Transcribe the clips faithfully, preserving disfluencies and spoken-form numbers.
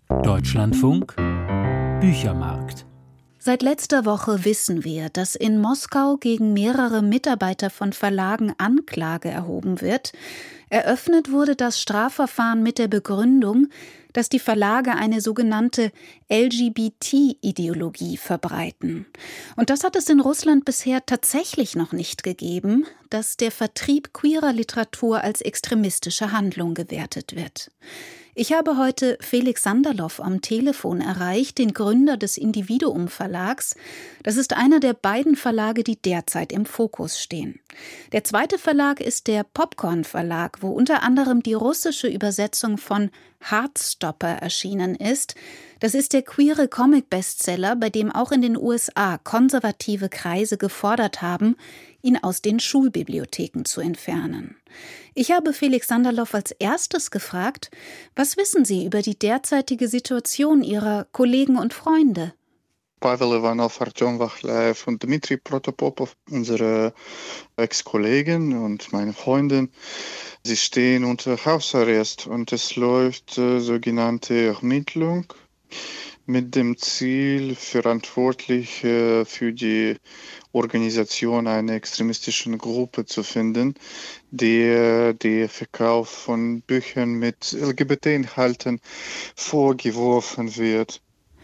Deutschlandfunk Büchermarkt. Seit letzter Woche wissen wir, dass in Moskau gegen mehrere Mitarbeiter von Verlagen Anklage erhoben wird. Eröffnet wurde das Strafverfahren mit der Begründung, dass die Verlage eine sogenannte L G B T-Ideologie verbreiten. Und das hat es in Russland bisher tatsächlich noch nicht gegeben, dass der Vertrieb queerer Literatur als extremistische Handlung gewertet wird. Ich habe heute Felix Sanderloff am Telefon erreicht, den Gründer des Individuum Verlags. Das ist einer der beiden Verlage, die derzeit im Fokus stehen. Der zweite Verlag ist der Popcorn Verlag, wo unter anderem die russische Übersetzung von Heartstopper erschienen ist. Das ist der queere Comic-Bestseller, bei dem auch in den U S A konservative Kreise gefordert haben, ihn aus den Schulbibliotheken zu entfernen. Ich habe Felix Sanderloff als erstes gefragt, was wissen Sie über die derzeitige Situation Ihrer Kollegen und Freunde? Pavel Ivanov, Artyom Wachlaev und Dmitri Protopopov, unsere Ex-Kollegen und meine Freundin, sie stehen unter Hausarrest und es läuft äh, sogenannte Ermittlung mit dem Ziel, Verantwortliche für die Organisation einer extremistischen Gruppe zu finden, der der Verkauf von Büchern mit L G B T-Inhalten vorgeworfen wird.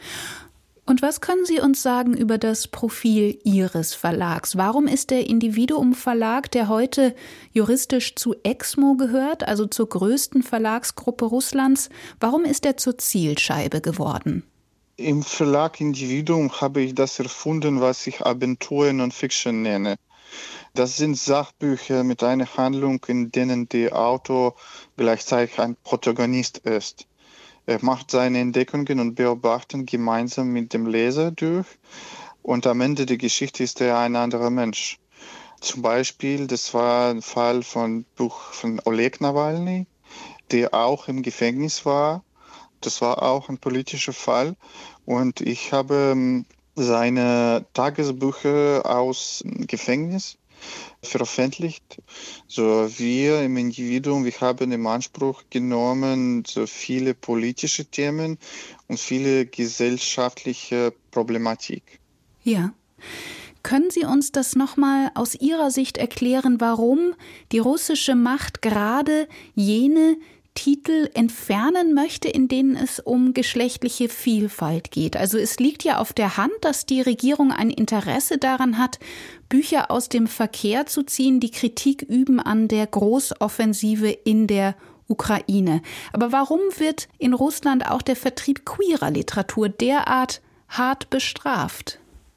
Und was können Sie uns sagen über das Profil Ihres Verlags? Warum ist der Individuum Verlag, der heute juristisch zu Exmo gehört, also zur größten Verlagsgruppe Russlands, warum ist er zur Zielscheibe geworden? Im Verlag Individuum habe ich das erfunden, was ich Abenturen und Fiction nenne. Das sind Sachbücher mit einer Handlung, in denen der Autor gleichzeitig ein Protagonist ist. Er macht seine Entdeckungen und Beobachtungen gemeinsam mit dem Leser durch und am Ende der Geschichte ist er ein anderer Mensch. Zum Beispiel, das war ein Fall von Buch von Oleg Nawalny, der auch im Gefängnis war. Das war auch ein politischer Fall und ich habe seine Tagesbücher aus dem Gefängnis veröffentlicht. So, wir im Individuum, wir haben im Anspruch genommen so viele politische Themen und viele gesellschaftliche Problematik. Ja. Können Sie uns das nochmal aus Ihrer Sicht erklären, warum die russische Macht gerade jene Titel entfernen möchte, in denen es um geschlechtliche Vielfalt geht? Also es liegt ja auf der Hand, dass die Regierung ein Interesse daran hat, Bücher aus dem Verkehr zu ziehen, die Kritik üben an der Großoffensive in der Ukraine. Aber warum wird in Russland auch der Vertrieb queerer Literatur derart hart bestraft?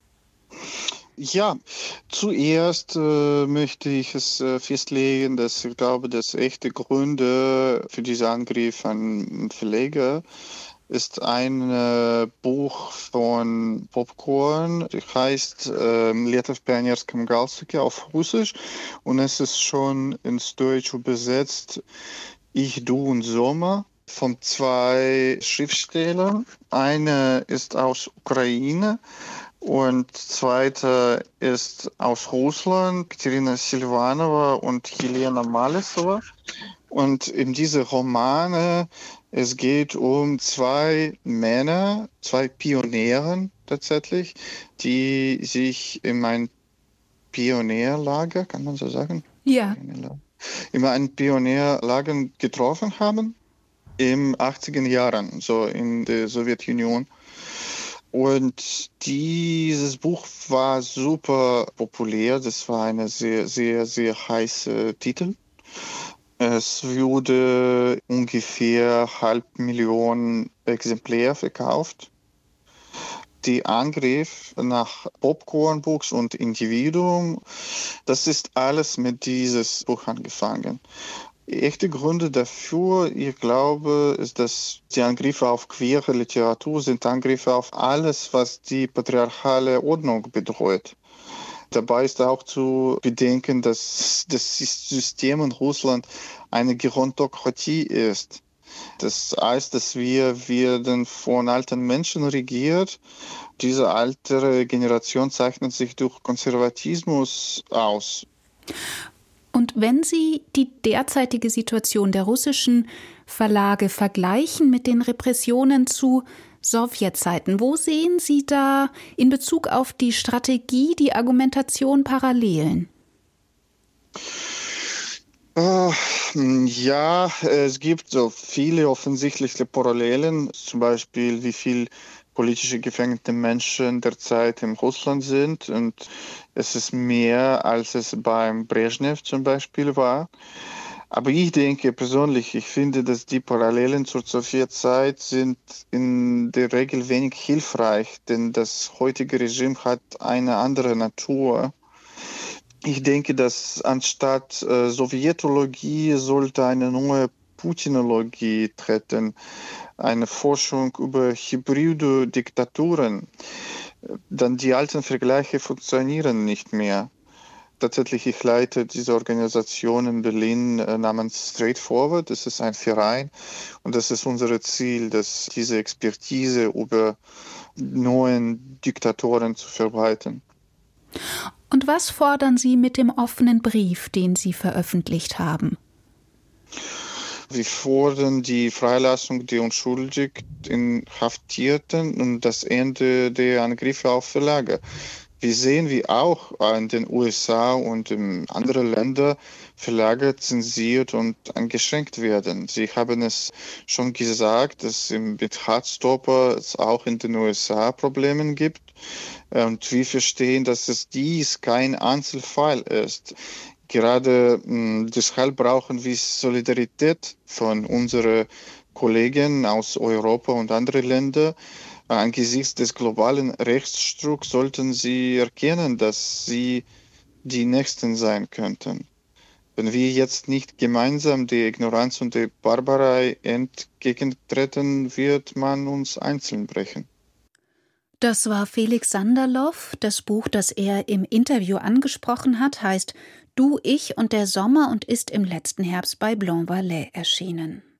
Ja, zuerst äh, möchte ich es äh, festlegen, dass ich glaube, dass echte Gründe für diesen Angriff an Verleger ist ein äh, Buch von Popcorn, das heißt äh, «Лето в пионерском галстуке» auf Russisch und es ist schon ins Deutsche übersetzt «Ich, du und Sommer» von zwei Schriftstellern. Eine ist aus Ukraine und zweite ist aus Russland, Katerina Silvanova und Helena Malesova. Und in diese Romane, es geht um zwei Männer, zwei Pioniere tatsächlich, die sich in ein Pionierlager, kann man so sagen? Ja. In ein Pionierlager getroffen haben, im achtziger Jahren, so in der Sowjetunion. Und dieses Buch war super populär. Das war eine sehr, sehr, sehr heiße Titel. Es wurde ungefähr halb Million Exemplare verkauft. Der Angriff nach Popcorn Books und Individuum, das ist alles mit dieses Buch angefangen. Echte Gründe dafür, ich glaube, ist, dass die Angriffe auf queere Literatur sind Angriffe auf alles, was die patriarchale Ordnung bedroht. Dabei ist auch zu bedenken, dass das System in Russland eine Gerontokratie ist. Das heißt, dass wir werden von alten Menschen regiert. Diese ältere Generation zeichnet sich durch Konservatismus aus. Und wenn Sie die derzeitige Situation der russischen Verlage vergleichen mit den Repressionen zu Sowjetzeiten. Wo sehen Sie da in Bezug auf die Strategie, die Argumentation Parallelen? Uh, ja, es gibt so viele offensichtliche Parallelen, zum Beispiel wie viel politische gefängerte Menschen derzeit in Russland sind, und es ist mehr, als es beim Brezhnev zum Beispiel war. Aber ich denke persönlich, ich finde, dass die Parallelen zur Sowjetzeit sind in der Regel wenig hilfreich, denn das heutige Regime hat eine andere Natur. Ich denke, dass anstatt äh, Sowjetologie sollte eine neue Putinologie treten, eine Forschung über hybride Diktaturen. Dann die alten Vergleiche funktionieren nicht mehr. Tatsächlich, ich leite diese Organisation in Berlin äh, namens Straightforward. Das ist ein Verein und das ist unser Ziel, dass diese Expertise über neuen Diktatoren zu verbreiten. Und was fordern Sie mit dem offenen Brief, den Sie veröffentlicht haben? Wir fordern die Freilassung der unschuldig Inhaftierten und das Ende der Angriffe auf Verlage. Wir sehen, wie auch in den U S A und in anderen Ländern Verlage zensiert und eingeschränkt werden. Sie haben es schon gesagt, dass mit Heartstopper es auch in den U S A Probleme gibt. Und wir verstehen, dass es dies kein Einzelfall ist. Gerade mh, deshalb brauchen wir Solidarität von unseren Kollegen aus Europa und anderen Ländern. Angesichts des globalen Rechtsdrucks sollten sie erkennen, dass sie die Nächsten sein könnten. Wenn wir jetzt nicht gemeinsam der Ignoranz und der Barbarei entgegentreten, wird man uns einzeln brechen. Das war Felix Sanderloh. Das Buch, das er im Interview angesprochen hat, heißt »Du, ich und der Sommer« und ist im letzten Herbst bei Blanc Valais erschienen.